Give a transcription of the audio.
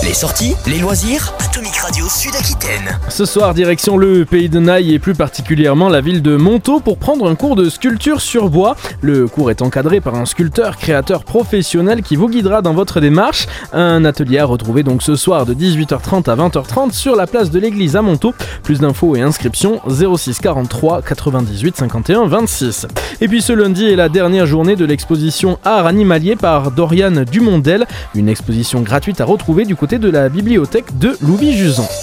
Les sorties, les loisirs, Atomic Radio Sud-Aquitaine. Ce soir, direction le Pays de Naye et plus particulièrement la ville de Montaut pour prendre un cours de sculpture sur bois. Le cours est encadré par un sculpteur créateur professionnel qui vous guidera dans votre démarche. Un atelier à retrouver donc ce soir de 18h30 à 20h30 sur la place de l'église à Montaut. Plus d'infos et inscriptions 06 43 98 51 26. Et puis ce lundi est la dernière journée de l'exposition Art animalier par Doriane Dumondel. Une exposition gratuite à retrouver du côté de la bibliothèque de Louis-Juson.